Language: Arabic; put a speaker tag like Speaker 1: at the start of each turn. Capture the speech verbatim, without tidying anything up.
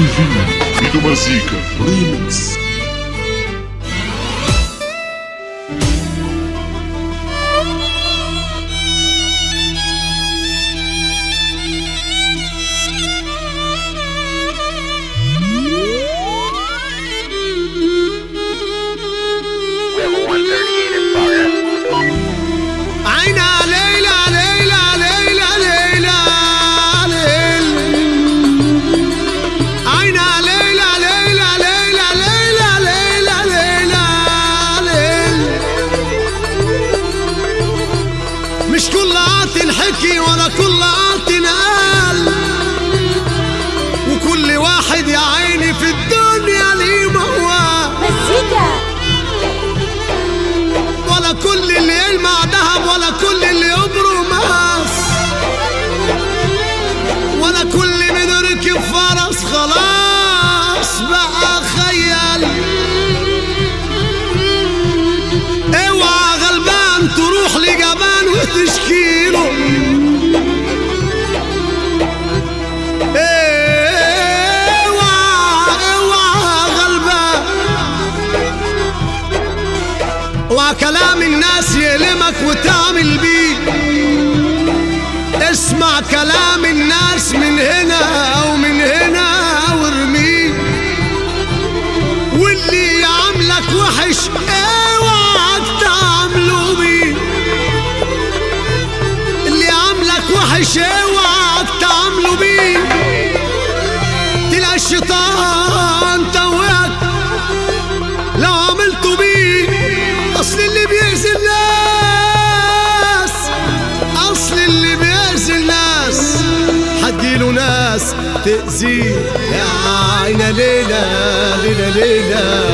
Speaker 1: Divino Video Mazika Remix.
Speaker 2: مش كل عاطن حكي ولا كل عاطن قال، وكل واحد يا عيني في الدنيا ليه موال. ولا كل اللي يلمع دهب ولا كل اللي يبرق ماس، ولا كل من ركب فرس خلاص بقى خيال. اوعى غلبان تروح لجبان وتشكيله، اوعى اوعى غلبان. اوعى كلام الناس يلمك وتعمل بيه، اسمع كلام الناس من هنا او من هنا وارميه. واللي يعملك وحش اوعى تعمله بيه، اللي عملك وحش اوعى تعمله بيه. تلاقي الشيطان توهك لو عملته بيه. اصل اللي بيأذي الناس، اصل اللي بيأذي الناس هتجيله ناس تأذيه. يا عينا ليلة ليلة ليلة